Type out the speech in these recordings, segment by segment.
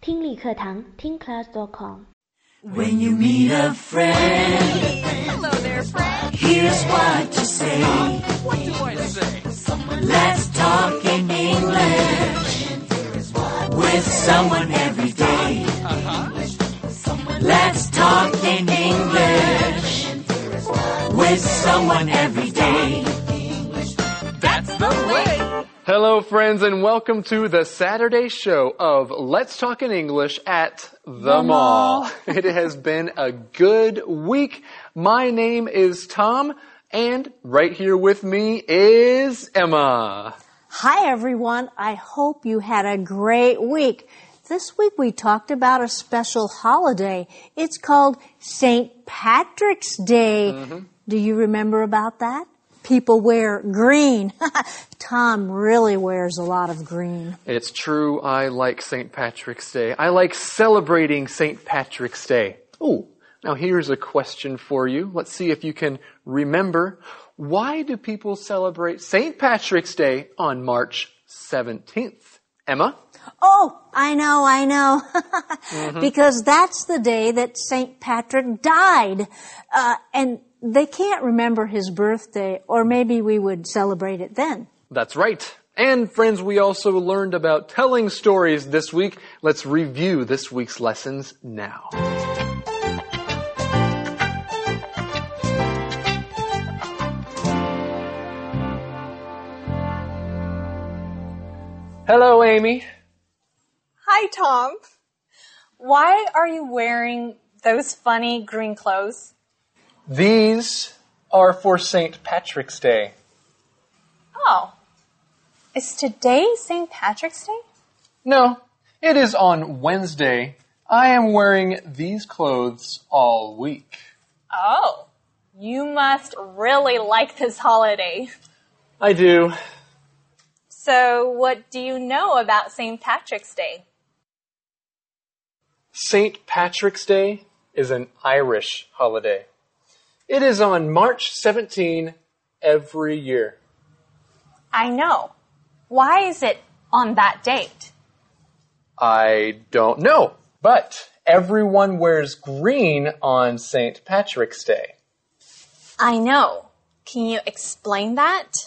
听力课堂听class.com。 When you meet a friend, Hello there, friend. here's what you say. What do I say? Let's talk in English with someone every day. Let's talk in English with someone every day. That's the way. Hello, friends, and welcome to the Saturday show of Let's Talk in English at the Mall. It has been a good week. My name is Tom, and right here with me is Emma. Hi, everyone. I hope you had a great week. This week we talked about a special holiday. It's called St. Patrick's Day. Do you remember about that? People wear green. Tom really wears a lot of green. It's true, I like St. Patrick's Day. I like celebrating St. Patrick's Day. Oh, now here's a question for you. Let's see if you can remember. Why do people celebrate St. Patrick's Day on March 17th? Emma? Oh, I know. Because that's the day that St. Patrick died. And they can't remember his birthday, or maybe we would celebrate it then. That's right. And friends, we also learned about telling stories this week. Let's review this week's lessons now. Hello, Amy. Hi, Tom. Why are you wearing those funny green clothes? These are for St. Patrick's Day. Oh, is today St. Patrick's Day? No, it is on Wednesday. I am wearing these clothes all week. Oh, you must really like this holiday. I do. So what do you know about St. Patrick's Day? St. Patrick's Day is an Irish holiday. It is on March 17 every year. I know. Why is it on that date? I don't know, but everyone wears green on St. Patrick's Day. I know. Can you explain that?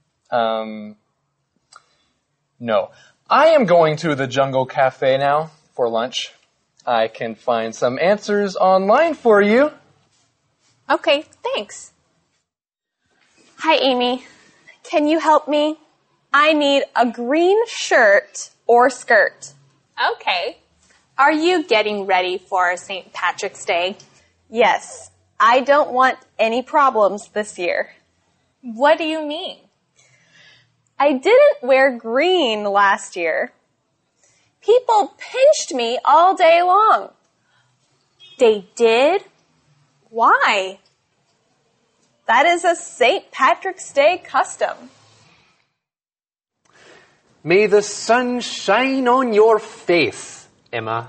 No. I am going to the Jungle Cafe now for lunch. I can find some answers online for you. Okay, thanks. Hi, Amy. Can you help me? I need a green shirt or skirt. Okay. Are you getting ready for St. Patrick's Day? Yes. I don't want any problems this year. What do you mean? I didn't wear green last year. People pinched me all day long. They did? Why? That is a St. Patrick's Day custom. May the sun shine on your face, Emma.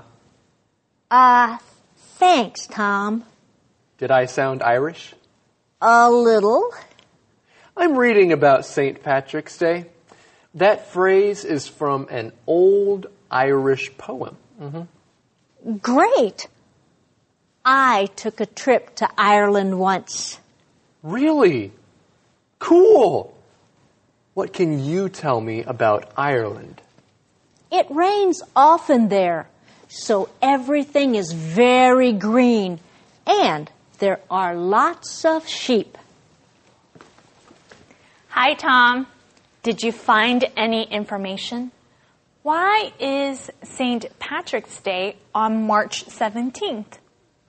Thanks, Tom. Did I sound Irish? A little. I'm reading about St. Patrick's Day. That phrase is from an old Irish poem. Great. I took a trip to Ireland once. Really? Cool. What can you tell me about Ireland? It rains often there, so everything is very green, and there are lots of sheep. Hi, Tom. Did you find any information? Why is St. Patrick's Day on March 17th?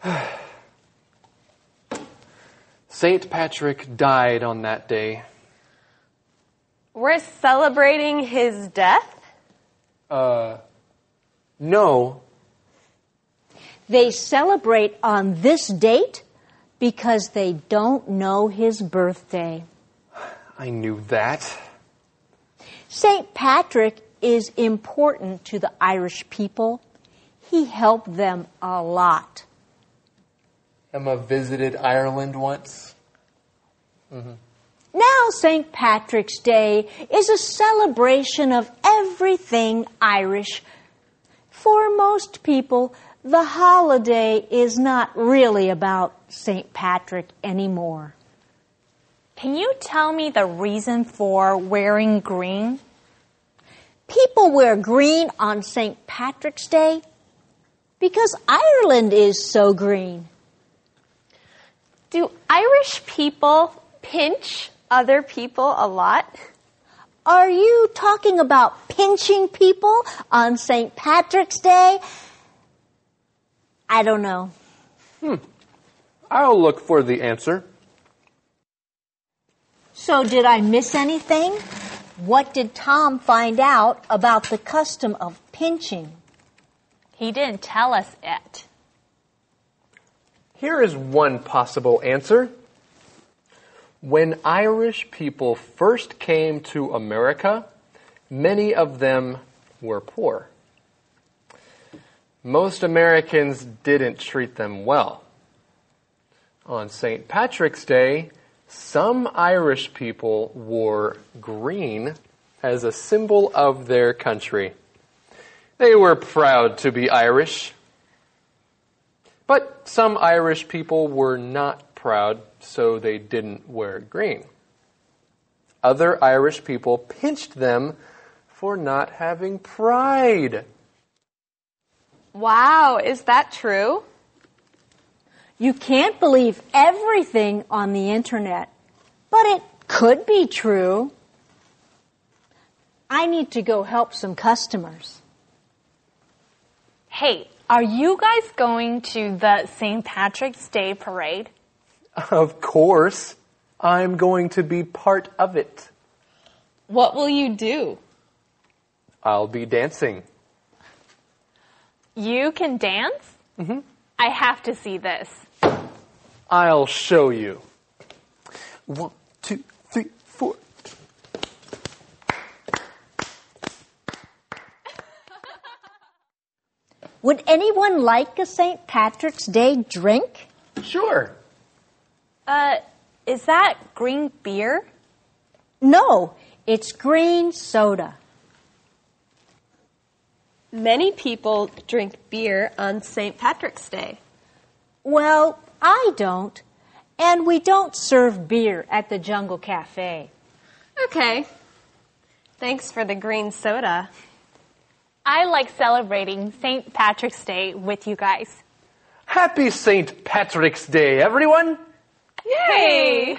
St. Patrick died on that day. We're celebrating his death? No. They celebrate on this date because they don't know his birthday. I knew that. St. Patrick is important to the Irish people. He helped them a lot. Emma visited Ireland once. Now St. Patrick's Day is a celebration of everything Irish. For most most people, the holiday is not really about St. Patrick anymore. Can you tell me the reason for wearing green? People wear green on St. Patrick's Day because Ireland is so green. Do Irish people pinch other people a lot? Are you talking about pinching people on St. Patrick's Day? I don't know. I'll look for the answer. So did I miss anything? What did Tom find out about the custom of pinching? He didn't tell us it. Here is one possible answer. When Irish people first came to America, many of them were poor. Most Americans didn't treat them well. On St. Patrick's Day, some Irish people wore green as a symbol of their country. They were proud to be Irish. But some Irish people were not proud, so they didn't wear green. Other Irish people pinched them for not having pride. Wow, is that true? You can't believe everything on the internet, but it could be true. I need to go help some customers. Hey, are you guys going to the St. Patrick's Day parade? Of course, I'm going to be part of it. What will you do? I'll be dancing. You can dance? Mm-hmm. I have to see this. I'll show you. 1, 2, 3, 4. Would anyone like a St. Patrick's Day drink? Sure. Is that green beer? No, it's green soda. Many people drink beer on St. Patrick's Day. Well, I don't. And we don't serve beer at the Jungle Cafe. Okay. Thanks for the green soda. I like celebrating St. Patrick's Day with you guys. Happy St. Patrick's Day, everyone! Yay!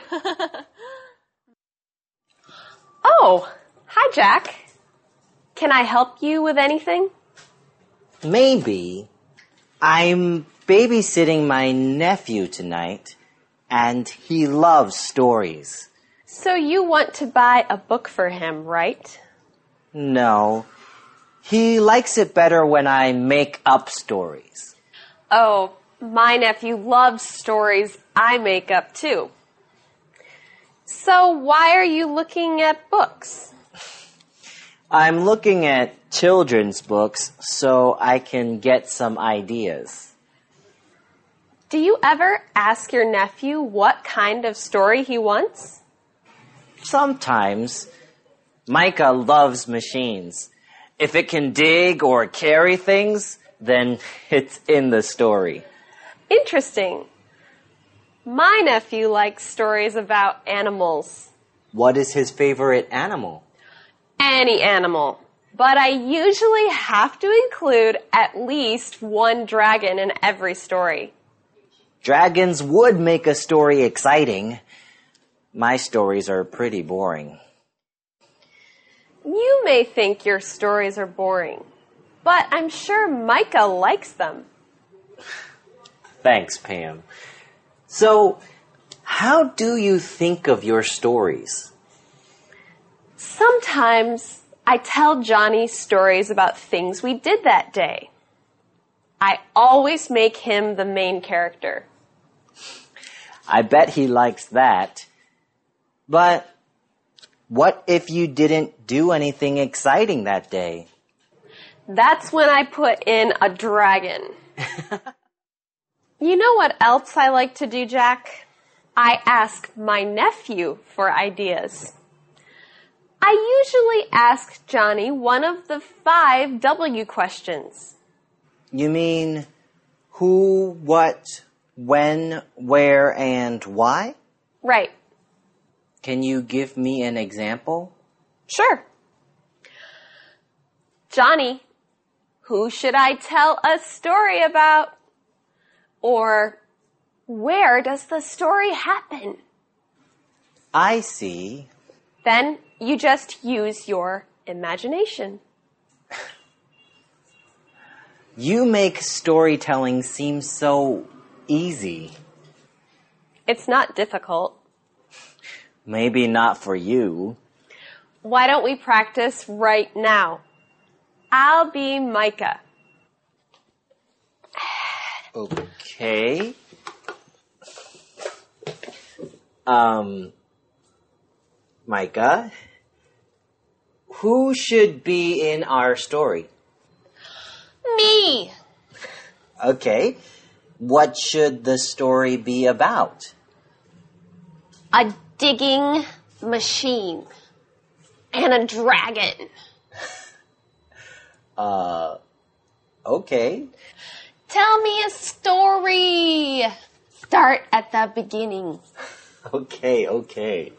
Oh, hi, Jack. Can I help you with anything? Maybe. I'm babysitting my nephew tonight, and he loves stories. So you want to buy a book for him, right? No. He likes it better when I make up stories. Oh, my nephew loves stories I make up too. So why are you looking at books? I'm looking at children's books so I can get some ideas. Do you ever ask your nephew what kind of story he wants? Sometimes. Micah loves machines. If it can dig or carry things, then it's in the story. Interesting. My nephew likes stories about animals. What is his favorite animal? Any animal. But I usually have to include at least one dragon in every story. Dragons would make a story exciting. My stories are pretty boring. You may think your stories are boring, but I'm sure Micah likes them. Thanks, Pam. So, how do you think of your stories? Sometimes I tell Johnny stories about things we did that day. I always make him the main character. I bet he likes that. But what if you didn't do anything exciting that day? That's when I put in a dragon. You know what else I like to do, Jack? I ask my nephew for ideas. I usually ask Johnny one of the 5 W questions. You mean who, what, when, where, and why? Right. Can you give me an example? Sure. Johnny, who should I tell a story about? Or where does the story happen? I see. Then you just use your imagination. You make storytelling seem so easy. It's not difficult. Maybe not for you. Why don't we practice right now? I'll be Micah. Okay. Micah, who should be in our story? Me! Okay. What should the story be about? A digging machine. And a dragon. Okay. Tell me a story. Start at the beginning. Okay.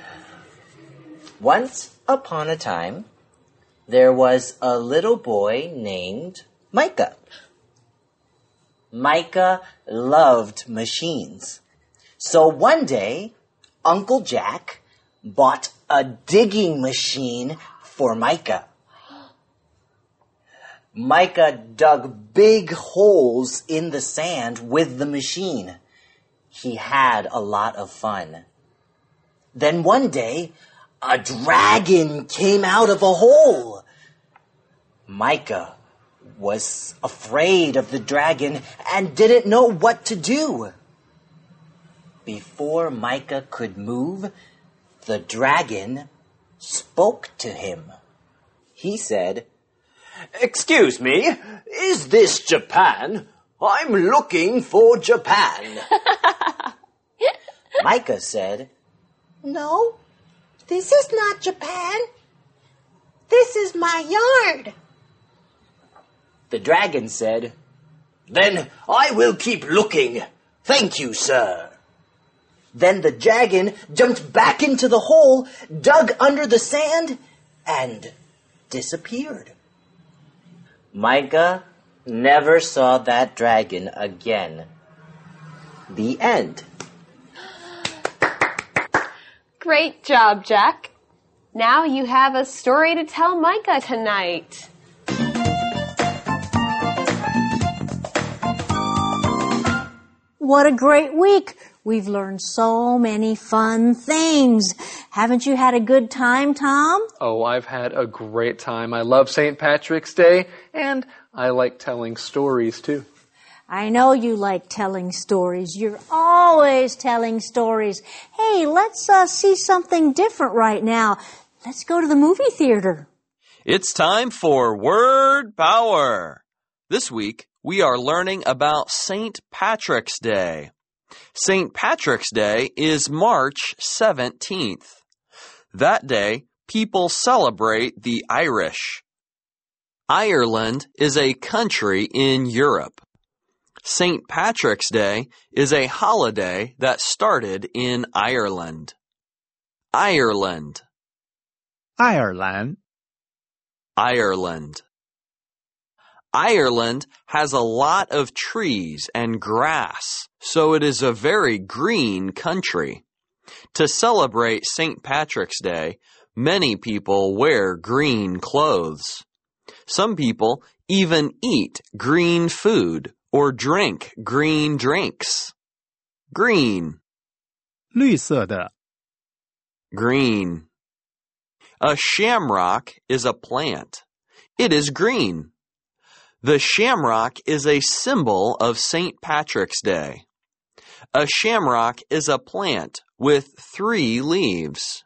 Once upon a time, there was a little boy named Micah. Micah loved machines. So one day, Uncle Jack bought a digging machine for Micah. Micah dug big holes in the sand with the machine. He had a lot of fun. Then one day, a dragon came out of a hole. Micah was afraid of the dragon and didn't know what to do. Before Micah could move, the dragon spoke to him. He said, "Excuse me, is this Japan? I'm looking for Japan." Micah said, "No, this is not Japan. This is my yard." The dragon said, "Then I will keep looking. Thank you, sir." Then the dragon jumped back into the hole, dug under the sand, and disappeared. Micah never saw that dragon again. The end. Great job, Jack. Now you have a story to tell Micah tonight. What a great week. We've learned so many fun things. Haven't you had a good time, Tom? Oh, I've had a great time. I love St. Patrick's Day, and I like telling stories too. I know you like telling stories. You're always telling stories. Hey, let's see something different right now. Let's go to the movie theater. It's time for Word Power. This week, we are learning about St. Patrick's Day. St. Patrick's Day is March 17th. That day, people celebrate the Irish. Ireland is a country in Europe. St. Patrick's Day is a holiday that started in Ireland. Ireland. Ireland. Ireland. Ireland has a lot of trees and grass, so it is a very green country. To celebrate St. Patrick's Day, many people wear green clothes. Some people even eat green food or drink green drinks. Green. 绿色的 Green. A shamrock is a plant. It is green. The shamrock is a symbol of St. Patrick's Day. A shamrock is a plant with 3 leaves.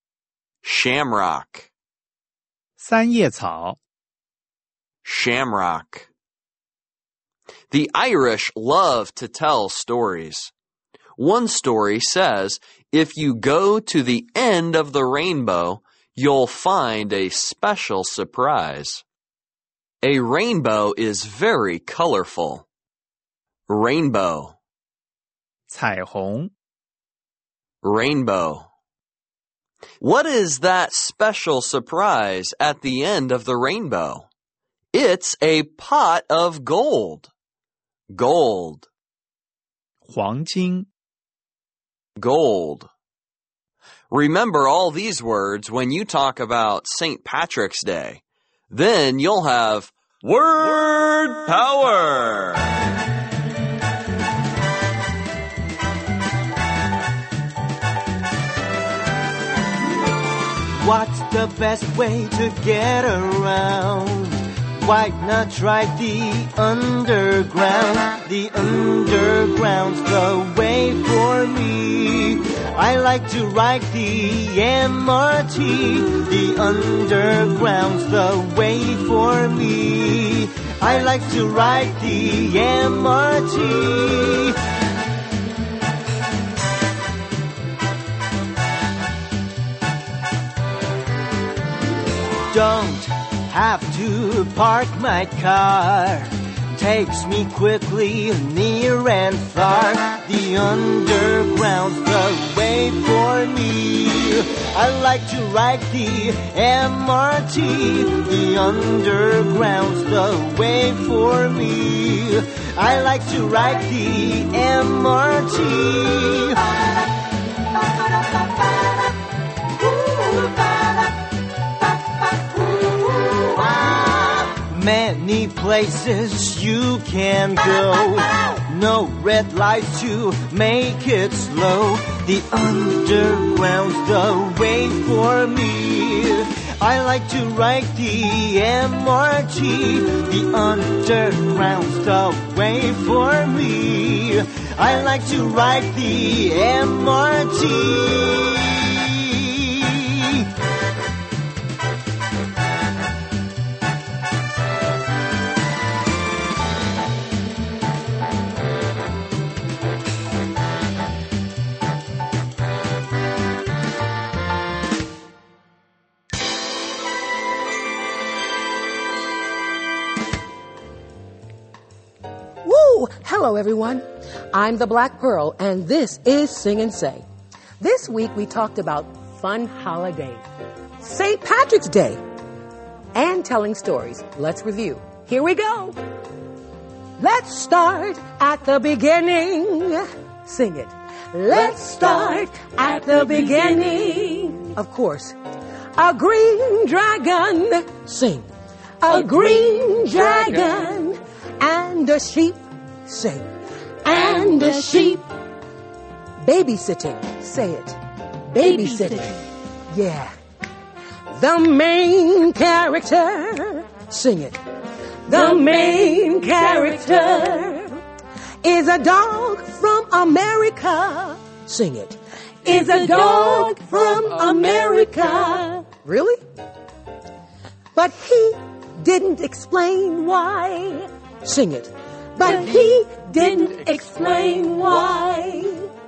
Shamrock. 三叶草 Shamrock. The Irish love to tell stories. One story says, if you go to the end of the rainbow, you'll find a special surprise. A rainbow is very colorful. Rainbow. 彩虹 Rainbow. What is that special surprise at the end of the rainbow? It's a pot of gold. Gold. 黄金 Gold. Remember all these words when you talk about St. Patrick's Day. Then you'll have word power. What's the best way to get around? Why not try the underground? The underground's the way for me. I like to ride the MRT. The underground's the way for me. I like to ride the MRT. Don't have to park my car. Takes me quickly near and far. The underground's the way for me. I like to ride the MRT. The underground's the way for me. I like to ride the MRT. Many places you can go. No red light to make it slow. The underground's the way for me. I like to ride the MRT. The underground's the way for me. I like to ride the MRT. Hello, everyone. I'm the Black Pearl, and this is Sing and Say. This week, we talked about fun holidays, St. Patrick's Day, and telling stories. Let's review. Here we go. Let's start at the beginning. Sing it. Let's start at the beginning. Of course. A green dragon. Sing. A green dragon. And a sheep. Sing. And a sheep. Babysitting. Say it. Babysitting. Yeah. The main character. Sing it. The main character is a dog from America. Sing it. Is a dog from America. Really? But he didn't explain why. Sing it. But he didn't explain why.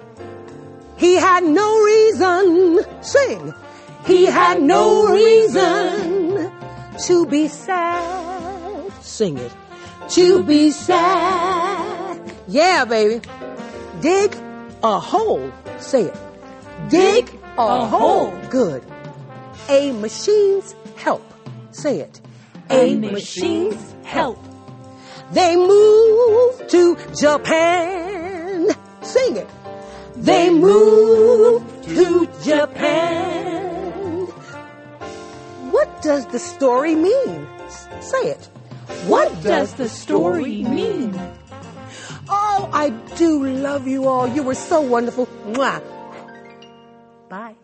He had no reason. Sing. He had no reason to be sad. Sing it. To be sad. Yeah, baby. Dig a hole. Say it. Dig a hole. Good. A machine's help. Say it. A machine's help. They moved to Japan. Sing it. They moved to Japan. What does the story mean? Say it. What does the story mean? Oh, I do love you all. You were so wonderful. Mwah. Bye.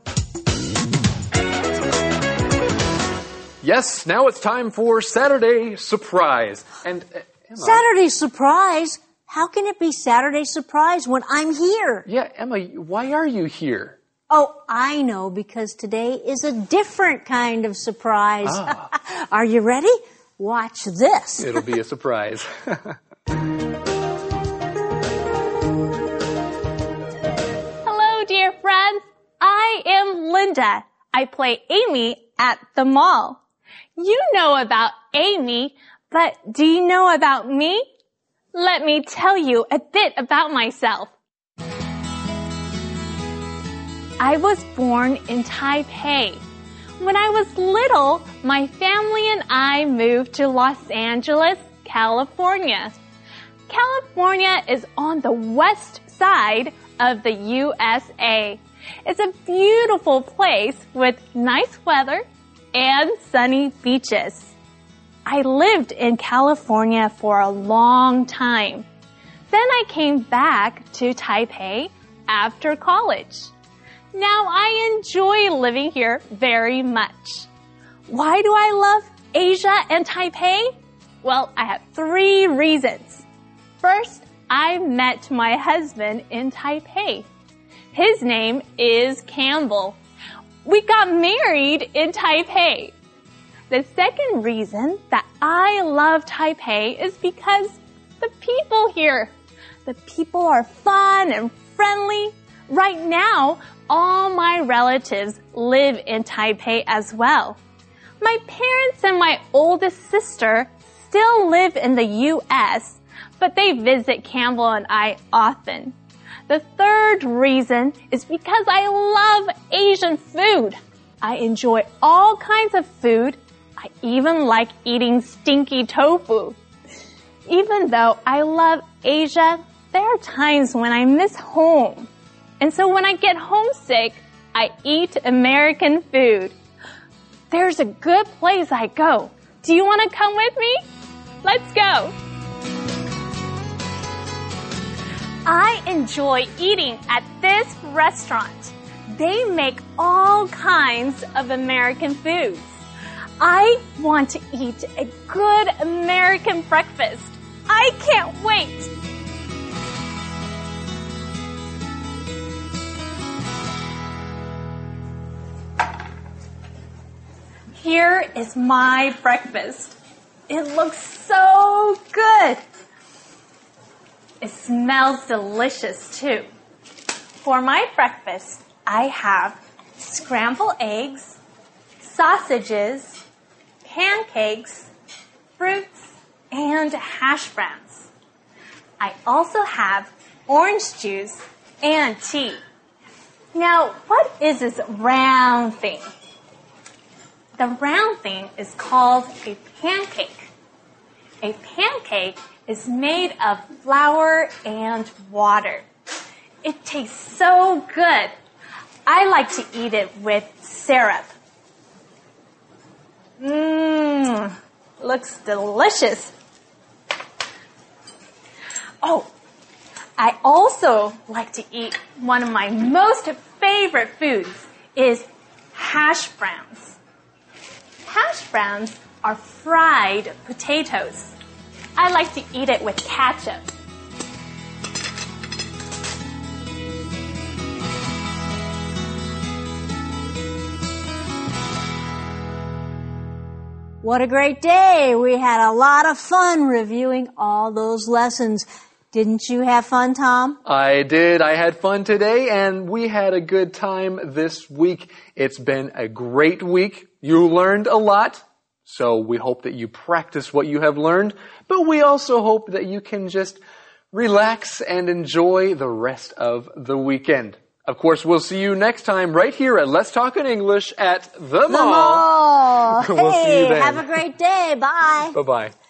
Yes, now it's time for Saturday Surprise. And Emma, Saturday Surprise? How can it be Saturday Surprise when I'm here? Yeah, Emma, why are you here? Oh, I know, because today is a different kind of surprise. Ah. Are you ready? Watch this. It'll be a surprise. Hello, dear friends. I am Linda. I play Amy at the mall. You know about Amy, But do you know about me? Let me tell you a bit about myself. I was born in Taipei. When I was little, my family and I moved to Los Angeles, California. California is on the west side of the USA. It's a beautiful place with nice weather and sunny beaches. I lived in California for a long time. Then I came back to Taipei after college. Now I enjoy living here very much. Why do I love Asia and Taipei? Well, I have 3 reasons. First, I met my husband in Taipei. His name is Campbell. We got married in Taipei. The second reason that I love Taipei is because the people here. The people are fun and friendly. Right now, all my relatives live in Taipei as well. My parents and my oldest sister still live in the U.S., but they visit Campbell and I often. The third reason is because I love Asian food. I enjoy all kinds of food. I even like eating stinky tofu. Even though I love Asia, there are times when I miss home. And so when I get homesick, I eat American food. There's a good place I go. Do you want to come with me? Let's go. I enjoy eating at this restaurant. They make all kinds of American foods. I want to eat a good American breakfast. I can't wait. Here is my breakfast. It looks so good. It smells delicious too. For my breakfast, I have scrambled eggs, sausages, pancakes, fruits, and hash browns. I also have orange juice and tea. Now, what is this round thing? The round thing is called a pancake. A pancake is made of flour and water. It tastes so good. I like to eat it with syrup. Looks delicious. Oh, I also like to eat one of my most favorite foods is hash browns. Hash browns are fried potatoes. I like to eat it with ketchup. What a great day. We had a lot of fun reviewing all those lessons. Didn't you have fun, Tom? I did. I had fun today, and we had a good time this week. It's been a great week. You learned a lot, so we hope that you practice what you have learned, but we also hope that you can just relax and enjoy the rest of the weekend. Of course, we'll see you next time right here at Let's Talk in English at the Mall. Mall. We'll see you then. Have a great day. Bye. Bye-bye.